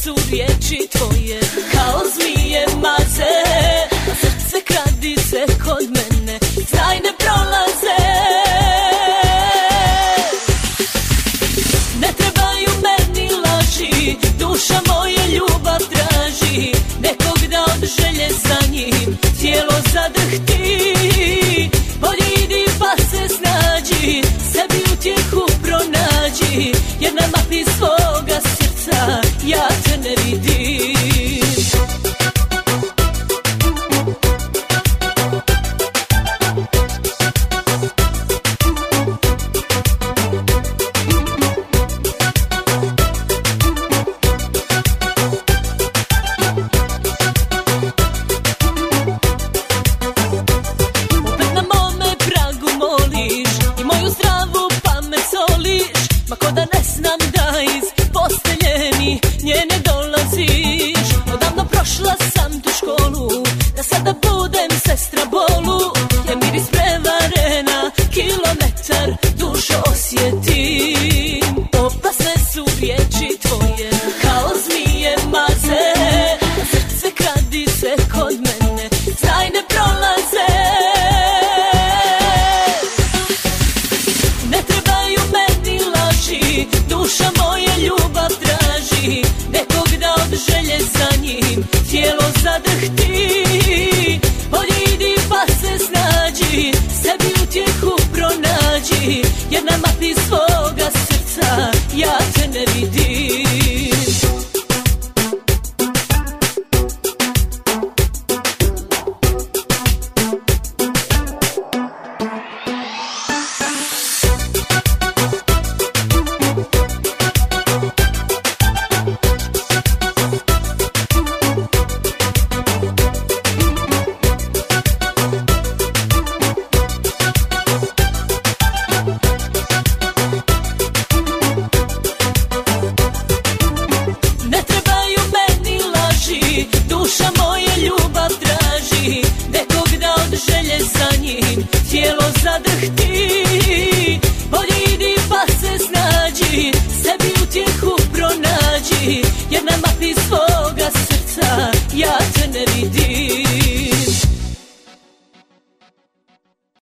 su riječi tvoje kao zmije maze, a srce kradice kod mene znaj ne prolaze. Ne trebaju meni laži, duša moje ljubav traži, nekog da od želje za njim tijelo zadrhti. Bolje idi pa se snađi, sebi utjehu pronađi, jer na mapi svoga srca ja te ne vidim. Ma ko da ne znam da iz posteljeni nje ne dolaziš. Odavno prošla sam tu školu, da sada budem sestra bolu. Ja miris prevarena, kilometar dušo osjetim. Opasne su riječi tvoje, kao zmije maze, a srce kradice kod mene znaj ne prolaze. Duša moje ljubav traži, nekog da od želje za njim tijelo zadrhti. Bolje idi pa se snađi, sebi utjehu pronađi, jer na mapi svoga srca ja te ne vidim. Duša moje ljubav traži, nekog da od želje za njim tijelo zadrhti. Bolje idi pa se snađi, sebi utjehu pronađi,